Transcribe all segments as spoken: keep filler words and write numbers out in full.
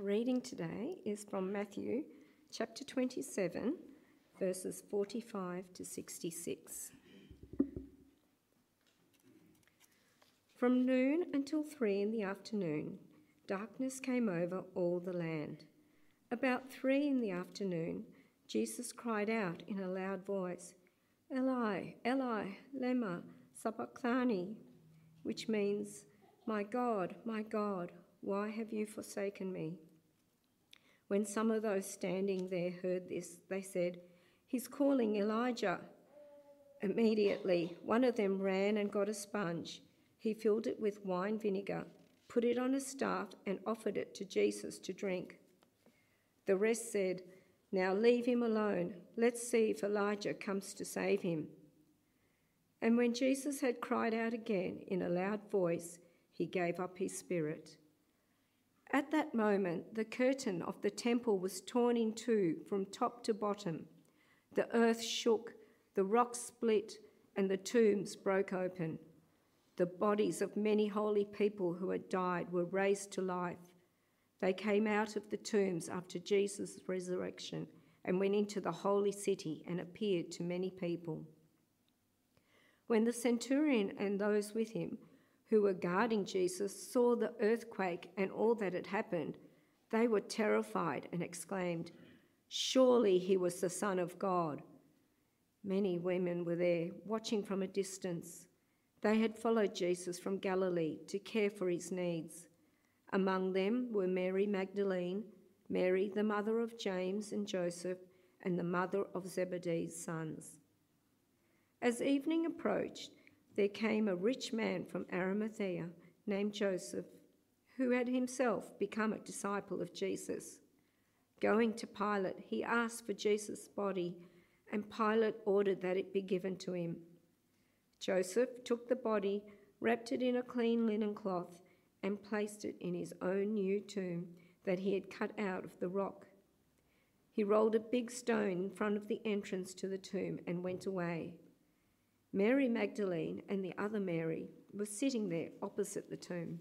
reading today is from Matthew chapter twenty-seven, verses forty-five to sixty-six. From noon until three in the afternoon, darkness came over all the land. About three in the afternoon, Jesus cried out in a loud voice, "Eli, Eli, lema sabachthani," which means, "My God, my God, why have you forsaken me?" When some of those standing there heard this, they said, "He's calling Elijah." Immediately, one of them ran and got a sponge. He filled it with wine vinegar, put it on a staff, and offered it to Jesus to drink. The rest said, "Now leave him alone. Let's see if Elijah comes to save him." And when Jesus had cried out again in a loud voice, he gave up his spirit. At that moment, the curtain of the temple was torn in two from top to bottom. The earth shook, the rocks split, and the tombs broke open. The bodies of many holy people who had died were raised to life. They came out of the tombs after Jesus' resurrection and went into the holy city and appeared to many people. When the centurion and those with him who were guarding Jesus saw the earthquake and all that had happened, they were terrified and exclaimed, "Surely he was the Son of God." Many women were there, watching from a distance. They had followed Jesus from Galilee to care for his needs. Among them were Mary Magdalene, Mary the mother of James and Joseph, and the mother of Zebedee's sons. As evening approached, there came a rich man from Arimathea named Joseph, who had himself become a disciple of Jesus. Going to Pilate, he asked for Jesus' body, and Pilate ordered that it be given to him. Joseph took the body, wrapped it in a clean linen cloth, and placed it in his own new tomb that he had cut out of the rock. He rolled a big stone in front of the entrance to the tomb and went away. Mary Magdalene and the other Mary were sitting there opposite the tomb.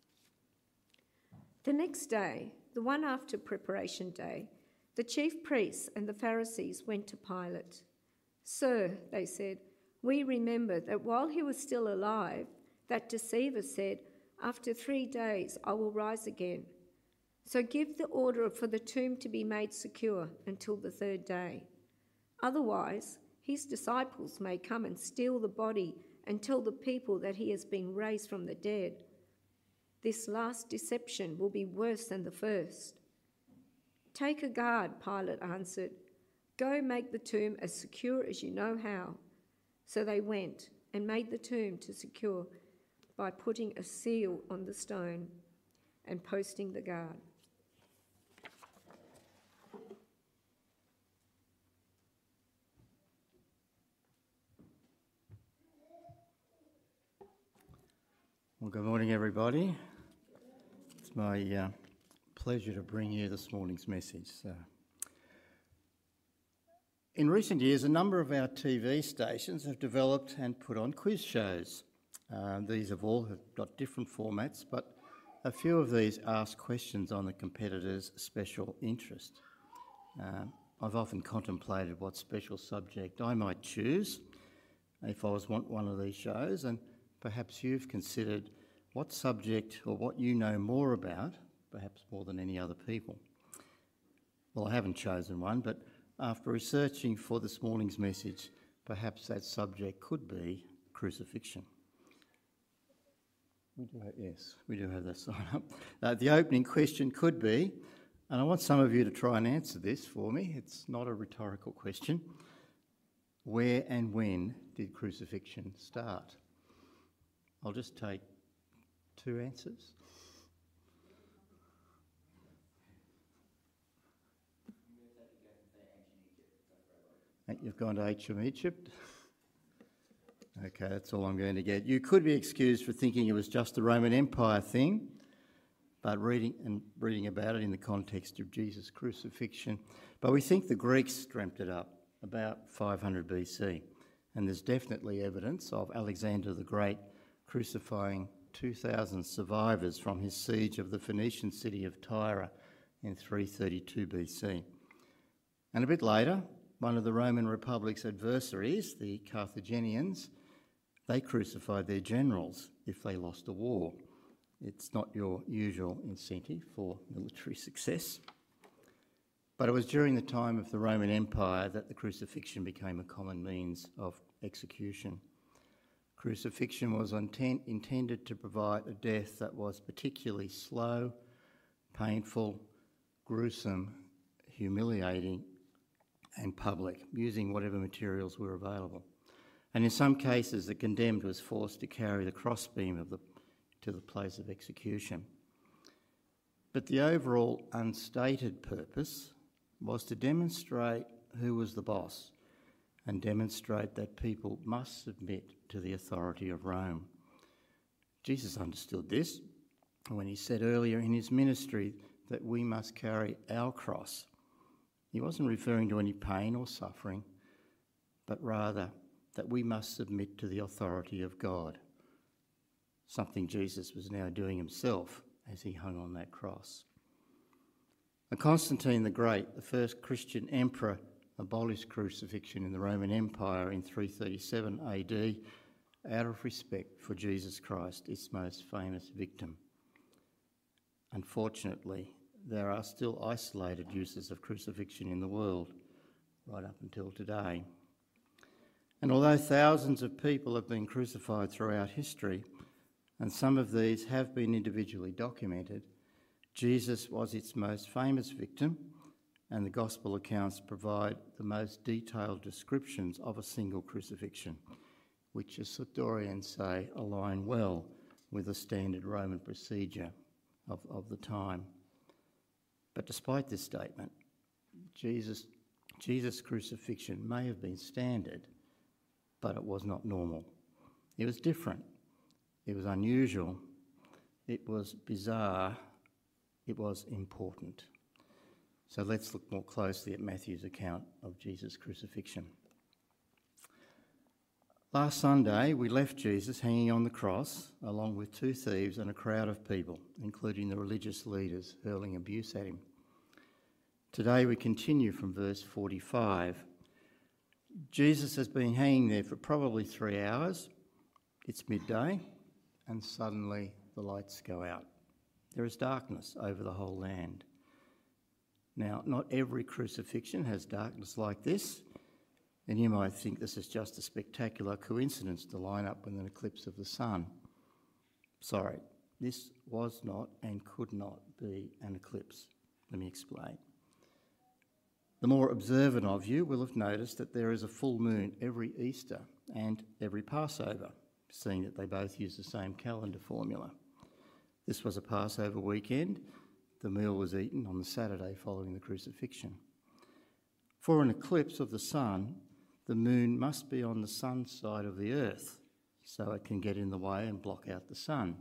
The next day, the one after Preparation Day, the chief priests and the Pharisees went to Pilate. "Sir," they said, "we remember that while he was still alive, that deceiver said, 'After three days I will rise again.' So give the order for the tomb to be made secure until the third day. Otherwise, his disciples may come and steal the body and tell the people that he has been raised from the dead. This last deception will be worse than the first." "Take a guard," Pilate answered. "Go make the tomb as secure as you know how." So they went and made the tomb to secure by putting a seal on the stone and posting the guard. Well, good morning, everybody. It's my uh, pleasure to bring you this morning's message. Uh, in recent years, a number of our T V stations have developed and put on quiz shows. Uh, these have all have got different formats, but a few of these ask questions on the competitor's special interest. Uh, I've often contemplated what special subject I might choose if I was want one of these shows, and perhaps you've considered what subject or what you know more about, perhaps more than any other people. Well, I haven't chosen one, but after researching for this morning's message, perhaps that subject could be crucifixion. We do have, yes, we do have that sign up. Uh, the opening question could be, and I want some of you to try and answer this for me, it's not a rhetorical question, where and when did crucifixion start? I'll just take two answers. You've gone to ancient Egypt. Okay, that's all I'm going to get. You could be excused for thinking it was just the Roman Empire thing, but reading and reading about it in the context of Jesus' crucifixion. But we think the Greeks dreamt it up about five hundred B C, and there's definitely evidence of Alexander the Great crucifying two thousand survivors from his siege of the Phoenician city of Tyre in three thirty-two B C. And a bit later, one of the Roman Republic's adversaries, the Carthaginians, they crucified their generals if they lost a war. It's not your usual incentive for military success. But it was during the time of the Roman Empire that the crucifixion became a common means of execution. Crucifixion was intent, intended to provide a death that was particularly slow, painful, gruesome, humiliating and public, using whatever materials were available. And in some cases, the condemned was forced to carry the crossbeam of the, to the place of execution. But the overall unstated purpose was to demonstrate who was the boss and demonstrate that people must submit to the authority of Rome. Jesus understood this when he said earlier in his ministry that we must carry our cross. He wasn't referring to any pain or suffering, but rather that we must submit to the authority of God, something Jesus was now doing himself as he hung on that cross. And Constantine the Great, the first Christian emperor, abolished crucifixion in the Roman Empire in three thirty-seven A D out of respect for Jesus Christ, its most famous victim. Unfortunately, there are still isolated uses of crucifixion in the world, right up until today. And although thousands of people have been crucified throughout history, and some of these have been individually documented, Jesus was its most famous victim, and the Gospel accounts provide the most detailed descriptions of a single crucifixion, which, as historians say, align well with the standard Roman procedure of, of the time. But despite this statement, Jesus, Jesus' crucifixion may have been standard, but it was not normal. It was different. It was unusual. It was bizarre. It was important. So let's look more closely at Matthew's account of Jesus' crucifixion. Last Sunday, we left Jesus hanging on the cross, along with two thieves and a crowd of people, including the religious leaders hurling abuse at him. Today we continue from verse forty-five. Jesus has been hanging there for probably three hours. It's midday, and suddenly the lights go out. There is darkness over the whole land. Now, not every crucifixion has darkness like this, and you might think this is just a spectacular coincidence to line up with an eclipse of the sun. Sorry, this was not and could not be an eclipse. Let me explain. The more observant of you will have noticed that there is a full moon every Easter and every Passover, seeing that they both use the same calendar formula. This was a Passover weekend. The meal was eaten on the Saturday following the crucifixion. For an eclipse of the sun, the moon must be on the sun's side of the earth, so it can get in the way and block out the sun.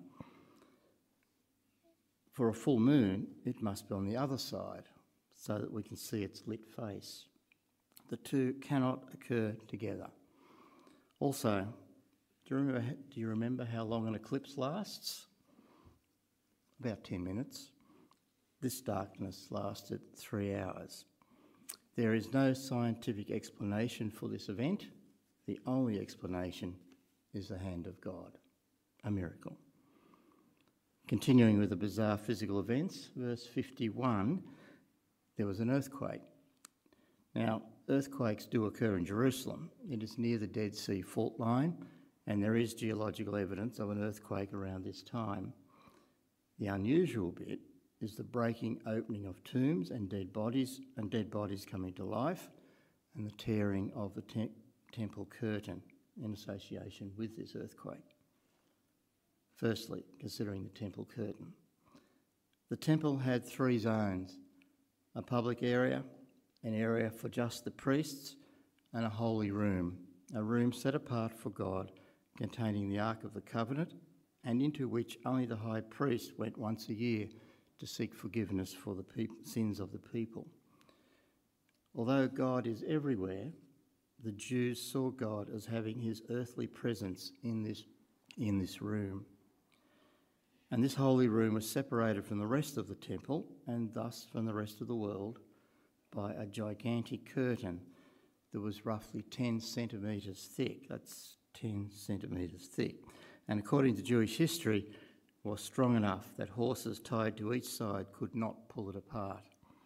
For a full moon, it must be on the other side, so that we can see its lit face. The two cannot occur together. Also, do you remember, do you remember how long an eclipse lasts? About ten minutes. This darkness lasted three hours. There is no scientific explanation for this event. The only explanation is the hand of God, a miracle. Continuing with the bizarre physical events, verse fifty-one, there was an earthquake. Now, earthquakes do occur in Jerusalem. It is near the Dead Sea fault line, and there is geological evidence of an earthquake around this time. The unusual bit is the breaking opening of tombs and dead bodies, and dead bodies coming to life, and the tearing of the te- temple curtain in association with this earthquake. Firstly, considering the temple curtain. The temple had three zones: a public area, an area for just the priests, and a holy room, a room set apart for God, containing the Ark of the Covenant, and into which only the high priest went once a year to seek forgiveness for the peop- sins of the people. Although God is everywhere, the Jews saw God as having his earthly presence in this, in this room. And this holy room was separated from the rest of the temple and thus from the rest of the world by a gigantic curtain that was roughly ten centimetres thick. That's ten centimetres thick. And according to Jewish history, was strong enough that horses tied to each side could not pull it apart.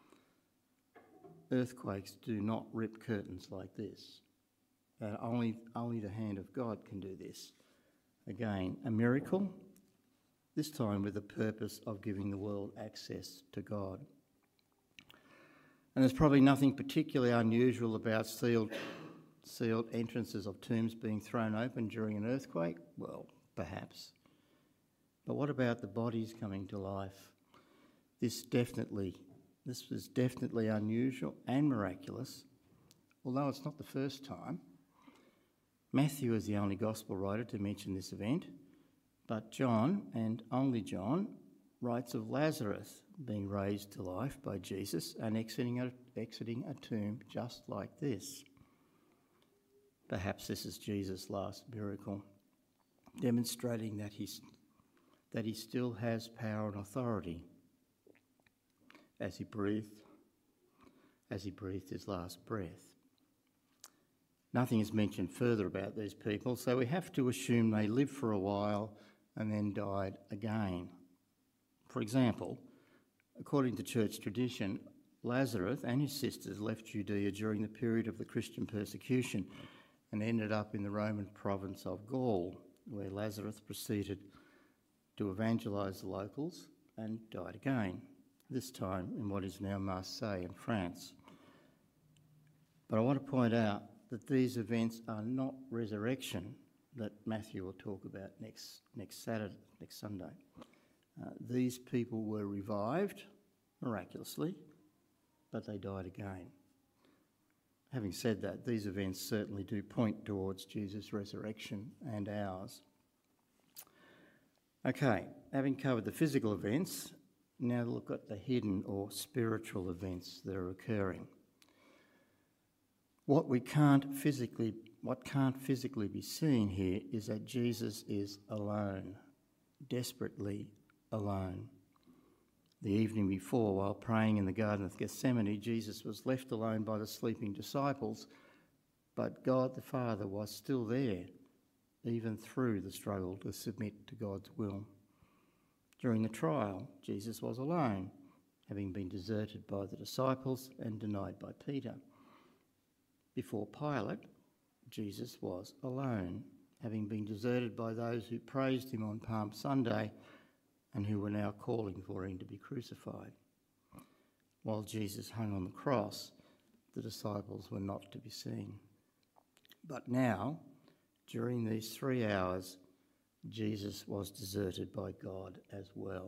Earthquakes do not rip curtains like this. Uh, only, only the hand of God can do this. Again, a miracle, this time with the purpose of giving the world access to God. And there's probably nothing particularly unusual about sealed, sealed entrances of tombs being thrown open during an earthquake. Well, perhaps. But what about the bodies coming to life? This definitely, this was definitely unusual and miraculous, although it's not the first time. Matthew is the only gospel writer to mention this event, but John, and only John, writes of Lazarus being raised to life by Jesus and exiting a, exiting a tomb just like this. Perhaps this is Jesus' last miracle, demonstrating that he's, that he still has power and authority as he breathed, as he breathed his last breath. Nothing is mentioned further about these people, so we have to assume they lived for a while and then died again. For example, according to church tradition, Lazarus and his sisters left Judea during the period of the Christian persecution and ended up in the Roman province of Gaul, where Lazarus proceeded to evangelise the locals and died again, this time in what is now Marseille in France. But I want to point out that these events are not resurrection that Matthew will talk about next, next Saturday, next Sunday. Uh, these people were revived miraculously, but they died again. Having said that, these events certainly do point towards Jesus' resurrection and ours. Okay, having covered the physical events, now look at the hidden or spiritual events that are occurring. What we can't physically, what can't physically be seen here is that Jesus is alone, desperately alone. The evening before, while praying in the Garden of Gethsemane, Jesus was left alone by the sleeping disciples, but God the Father was still there, even through the struggle to submit to God's will. During the trial, Jesus was alone, having been deserted by the disciples and denied by Peter. Before Pilate, Jesus was alone, having been deserted by those who praised him on Palm Sunday and who were now calling for him to be crucified. While Jesus hung on the cross, the disciples were not to be seen. But now, during these three hours, Jesus was deserted by God as well.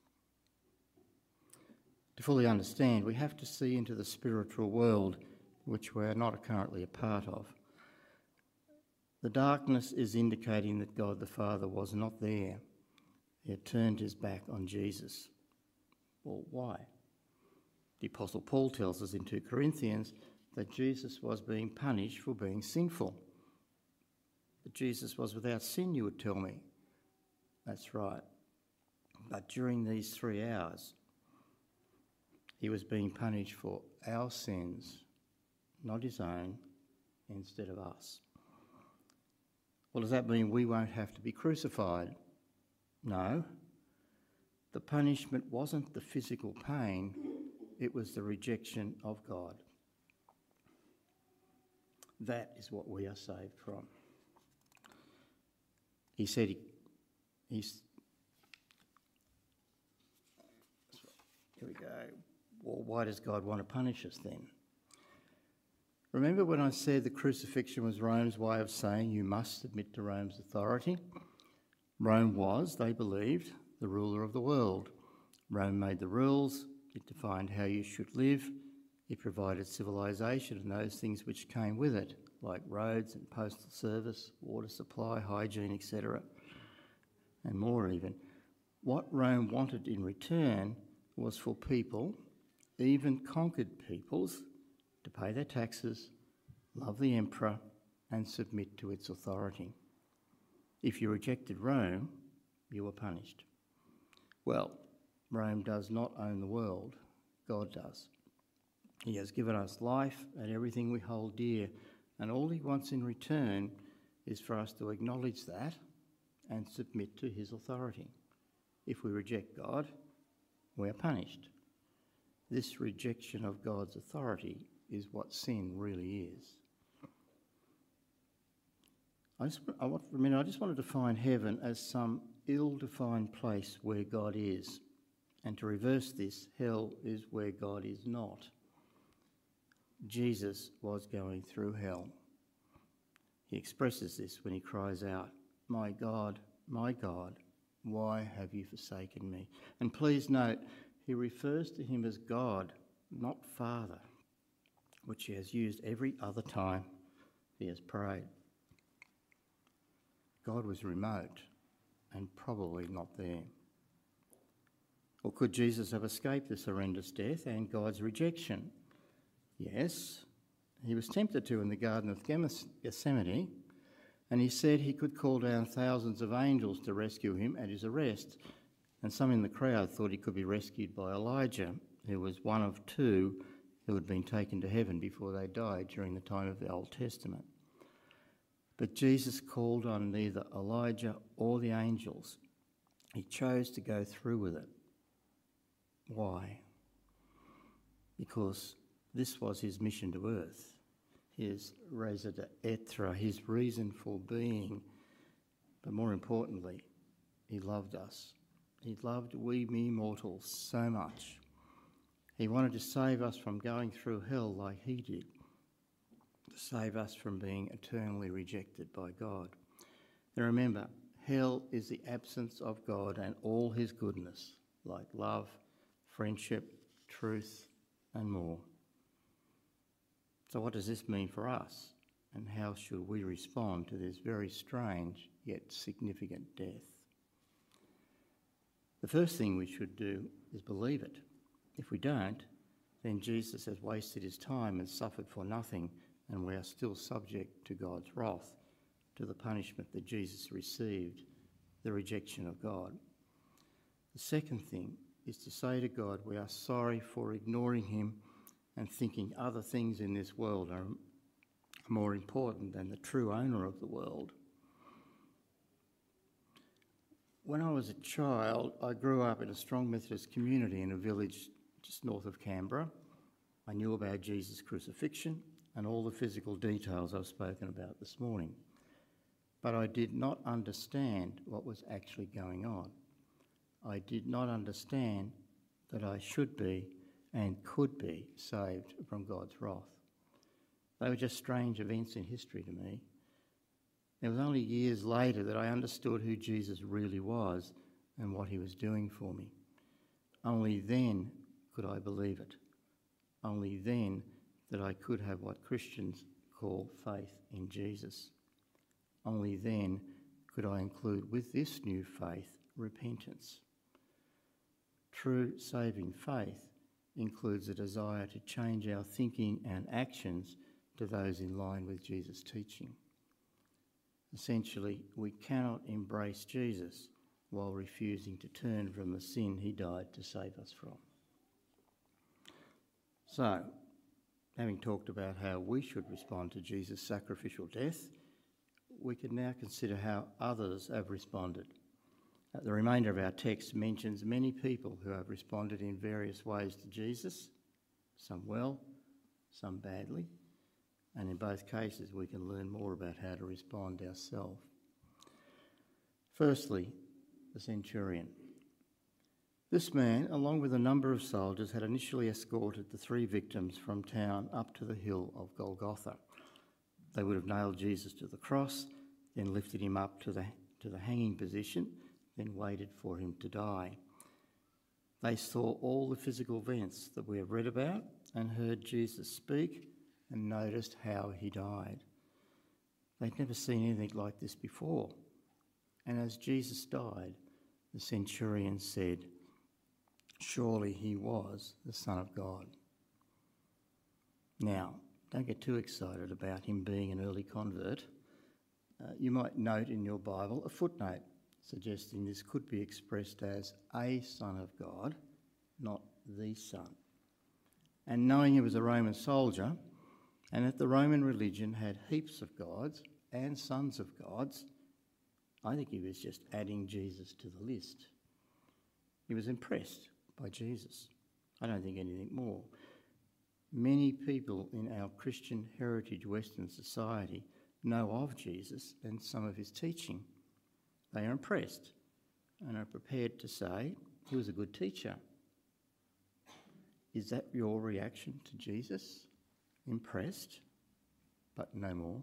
To fully understand, we have to see into the spiritual world, which we are not currently a part of. The darkness is indicating that God the Father was not there. He had turned his back on Jesus. Well, why? The Apostle Paul tells us in two Corinthians that Jesus was being punished for being sinful. That Jesus was without sin, you would tell me. That's right. But during these three hours, he was being punished for our sins, not his own, instead of us. Well, does that mean we won't have to be crucified? No. The punishment wasn't the physical pain, it was the rejection of God. That is what we are saved from. He said, he, he's, here we go. Well, why does God want to punish us then? Remember when I said the crucifixion was Rome's way of saying you must submit to Rome's authority? Rome was, they believed, the ruler of the world. Rome made the rules, it defined how you should live, it provided civilization and those things which came with it, like roads and postal service, water supply, hygiene, et cetera, and more even. What Rome wanted in return was for people, even conquered peoples, to pay their taxes, love the emperor, and submit to its authority. If you rejected Rome, you were punished. Well, Rome does not own the world, God does. He has given us life and everything we hold dear, and all he wants in return is for us to acknowledge that and submit to his authority. If we reject God, we are punished. This rejection of God's authority is what sin really is. I just, I want, for a minute, I just want to define heaven as some ill-defined place where God is. And to reverse this, hell is where God is not. Jesus was going through hell. He expresses this when he cries out, "My God, my God, why have you forsaken me?" And please note, he refers to him as God, not Father, which he has used every other time he has prayed. God was remote and probably not there. Or could Jesus have escaped this horrendous death and God's rejection? Yes, he was tempted to in the Garden of Gethsemane, and he said he could call down thousands of angels to rescue him at his arrest, and some in the crowd thought he could be rescued by Elijah, who was one of two who had been taken to heaven before they died during the time of the Old Testament. But Jesus called on neither Elijah or the angels. He chose to go through with it. Why? Because this was his mission to earth, his raison d'etre, his reason for being. But more importantly, he loved us. He loved we mere mortals so much. He wanted to save us from going through hell like he did, to save us from being eternally rejected by God. Now remember, hell is the absence of God and all his goodness, like love, friendship, truth, and more. So what does this mean for us? And how should we respond to this very strange yet significant death? The first thing we should do is believe it. If we don't, then Jesus has wasted his time and suffered for nothing, and we are still subject to God's wrath, to the punishment that Jesus received, the rejection of God. The second thing is to say to God we are sorry for ignoring him and thinking other things in this world are more important than the true owner of the world. When I was a child, I grew up in a strong Methodist community in a village just north of Canberra. I knew about Jesus' crucifixion and all the physical details I've spoken about this morning. But I did not understand what was actually going on. I did not understand that I should be and could be saved from God's wrath. They were just strange events in history to me. It was only years later that I understood who Jesus really was and what he was doing for me. Only then could I believe it. Only then that I could have what Christians call faith in Jesus. Only then could I include with this new faith repentance. True saving faith includes a desire to change our thinking and actions to those in line with Jesus' teaching. Essentially, we cannot embrace Jesus while refusing to turn from the sin he died to save us from. So, having talked about how we should respond to Jesus' sacrificial death, we can now consider how others have responded. The remainder of our text mentions many people who have responded in various ways to Jesus, some well, some badly, and in both cases we can learn more about how to respond ourselves. Firstly, the centurion. This man, along with a number of soldiers, had initially escorted the three victims from town up to the hill of Golgotha. They would have nailed Jesus to the cross, then lifted him up to the, to the hanging position, then waited for him to die. They saw all the physical events that we have read about and heard Jesus speak and noticed how he died. They'd never seen anything like this before. And as Jesus died, the centurion said, "Surely he was the Son of God." Now, don't get too excited about him being an early convert. Uh, you might note in your Bible a footnote suggesting this could be expressed as a Son of God, not the Son. And knowing he was a Roman soldier, and that the Roman religion had heaps of gods and sons of gods, I think he was just adding Jesus to the list. He was impressed by Jesus. I don't think anything more. Many people in our Christian heritage Western society know of Jesus and some of his teaching. They are impressed and are prepared to say he was a good teacher. Is that your reaction to Jesus? Impressed, but no more?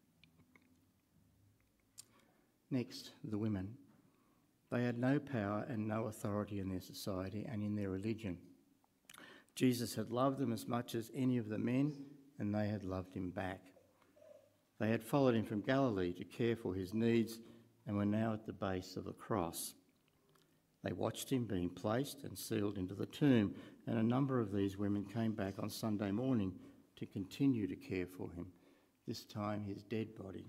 Next, the women. They had no power and no authority in their society and in their religion. Jesus had loved them as much as any of the men, and they had loved him back. They had followed him from Galilee to care for his needs and were now at the base of the cross. They watched him being placed and sealed into the tomb, and a number of these women came back on Sunday morning to continue to care for him, this time his dead body.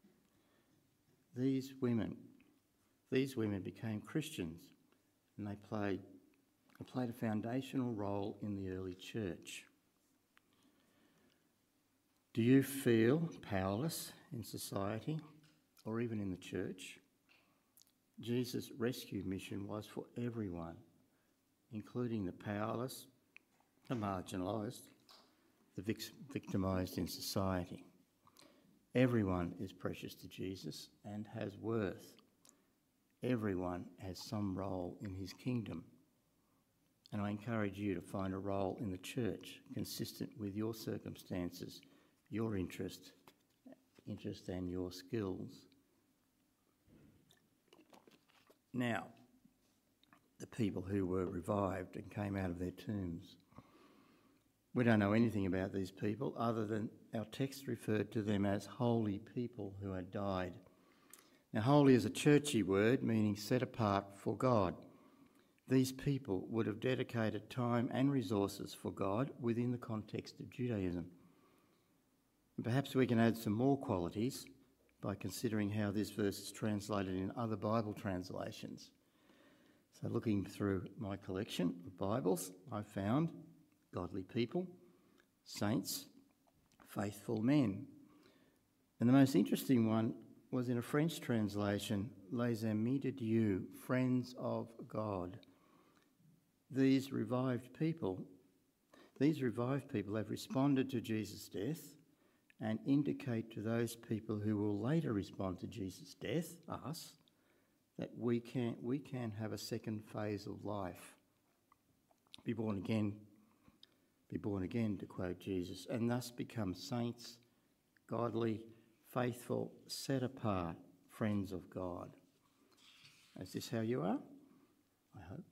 These women, these women became Christians, and they played, they played a foundational role in the early church. Do you feel powerless in society or even in the church? Jesus' rescue mission was for everyone, including the powerless, the marginalised, the vic- victimised in society. Everyone is precious to Jesus and has worth. Everyone has some role in his kingdom. And I encourage you to find a role in the church consistent with your circumstances, your interest, interest and your skills. Now, the people who were revived and came out of their tombs. We don't know anything about these people other than our text referred to them as holy people who had died. Now, holy is a churchy word meaning set apart for God. These people would have dedicated time and resources for God within the context of Judaism. And perhaps we can add some more qualities by considering how this verse is translated in other Bible translations. So looking through my collection of Bibles, I found godly people, saints, faithful men. And the most interesting one was in a French translation, Les Amis de Dieu, friends of God. These revived people, these revived people have responded to Jesus' death and indicate to those people who will later respond to Jesus' death, us, that we can, we can have a second phase of life. Be born again, be born again, to quote Jesus, and thus become saints, godly, faithful, set apart, friends of God. Is this how you are? I hope.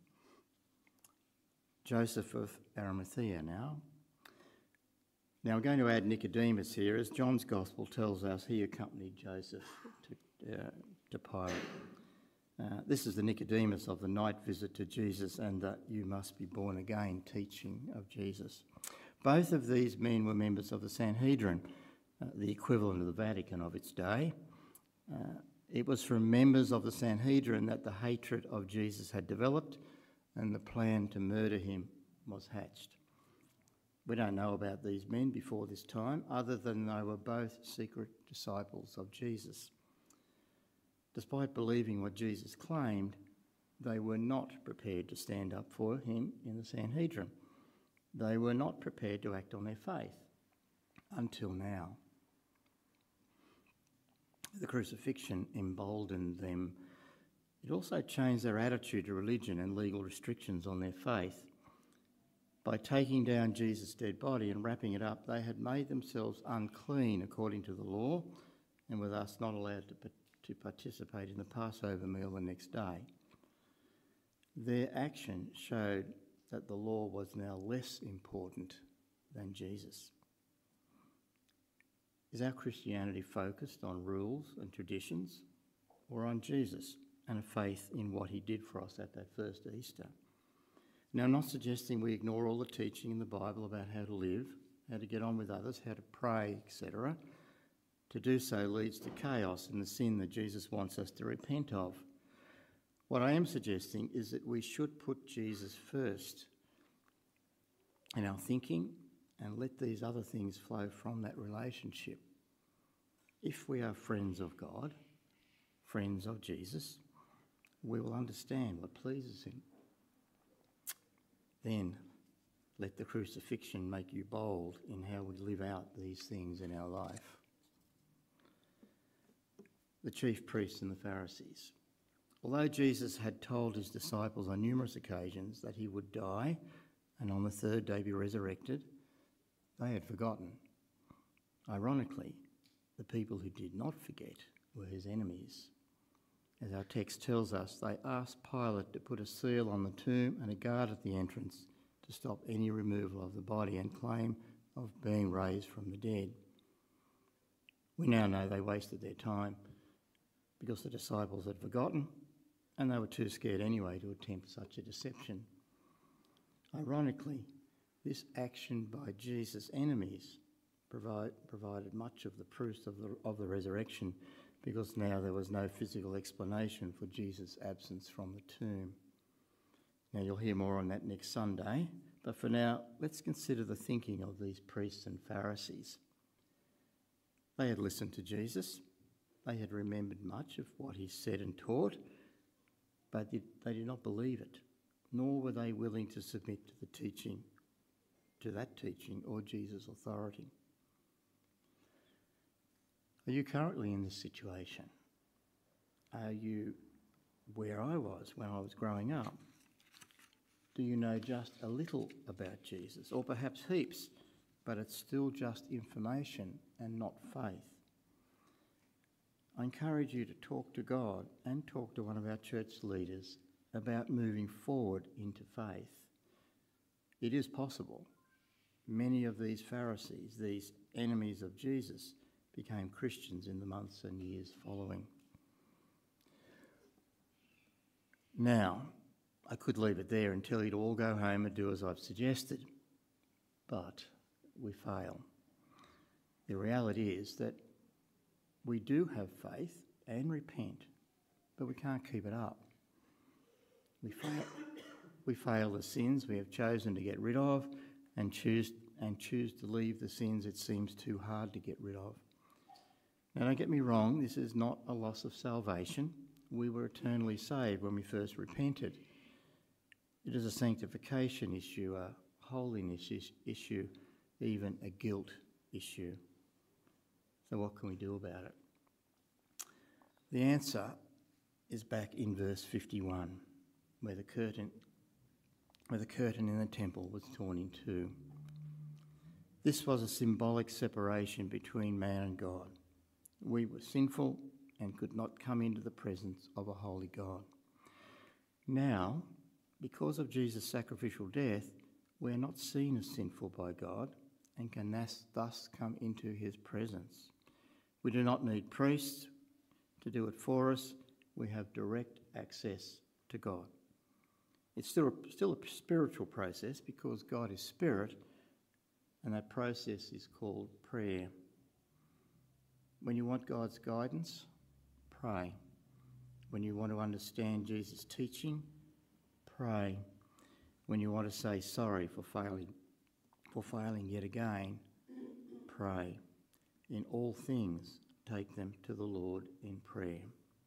Joseph of Arimathea now. Now I'm going to add Nicodemus here, as John's Gospel tells us he accompanied Joseph to, uh, to Pilate. Uh, this is the Nicodemus of the night visit to Jesus and the you must be born again teaching of Jesus. Both of these men were members of the Sanhedrin, uh, the equivalent of the Vatican of its day. Uh, it was from members of the Sanhedrin that the hatred of Jesus had developed and the plan to murder him was hatched. We don't know about these men before this time, other than they were both secret disciples of Jesus. Despite believing what Jesus claimed, they were not prepared to stand up for him in the Sanhedrin. They were not prepared to act on their faith until now. The crucifixion emboldened them. It also changed their attitude to religion and legal restrictions on their faith. By taking down Jesus' dead body and wrapping it up, they had made themselves unclean according to the law, and were thus not allowed to, to participate in the Passover meal the next day. Their action showed that the law was now less important than Jesus. Is our Christianity focused on rules and traditions, or on Jesus and a faith in what he did for us at that first Easter? Now, I'm not suggesting we ignore all the teaching in the Bible about how to live, how to get on with others, how to pray, et cetera. To do so leads to chaos and the sin that Jesus wants us to repent of. What I am suggesting is that we should put Jesus first in our thinking and let these other things flow from that relationship. If we are friends of God, friends of Jesus, we will understand what pleases him. Then let the crucifixion make you bold in how we live out these things in our life. The chief priests and the Pharisees. Although Jesus had told his disciples on numerous occasions that he would die and on the third day be resurrected, they had forgotten. Ironically, the people who did not forget were his enemies. As our text tells us, they asked Pilate to put a seal on the tomb and a guard at the entrance to stop any removal of the body and claim of being raised from the dead. We now know they wasted their time because the disciples had forgotten and they were too scared anyway to attempt such a deception. Ironically, this action by Jesus' enemies provide, provided much of the proofs of the, of the resurrection, because now there was no physical explanation for Jesus' absence from the tomb. Now you'll hear more on that next Sunday, but for now, let's consider the thinking of these priests and Pharisees. They had listened to Jesus, they had remembered much of what he said and taught, but they did not believe it, nor were they willing to submit to the teaching, to that teaching or Jesus' authority. Are you currently in this situation? Are you where I was when I was growing up? Do you know just a little about Jesus, or perhaps heaps, but it's still just information and not faith? I encourage you to talk to God and talk to one of our church leaders about moving forward into faith. It is possible. Many of these Pharisees, these enemies of Jesus, became Christians in the months and years following. Now, I could leave it there and tell you to all go home and do as I've suggested, but we fail. The reality is that we do have faith and repent, but we can't keep it up. We fail, we fail the sins we have chosen to get rid of and choose and choose to leave the sins it seems too hard to get rid of. Now, don't get me wrong, this is not a loss of salvation. We were eternally saved when we first repented. It is a sanctification issue, a holiness issue, even a guilt issue. So what can we do about it? The answer is back in verse fifty-one, where the curtain, where the curtain in the temple was torn in two. This was a symbolic separation between man and God. We were sinful and could not come into the presence of a holy God. Now, because of Jesus' sacrificial death, we are not seen as sinful by God and can thus come into his presence. We do not need priests to do it for us. We have direct access to God. It's still a, still a spiritual process because God is spirit, and that process is called prayer. When you want God's guidance, pray. When you want to understand Jesus' teaching, pray. When you want to say sorry for failing, for failing yet again, pray. In all things, take them to the Lord in prayer.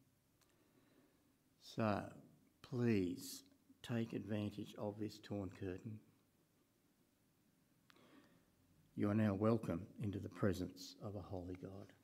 So, please take advantage of this torn curtain. You are now welcome into the presence of a holy God.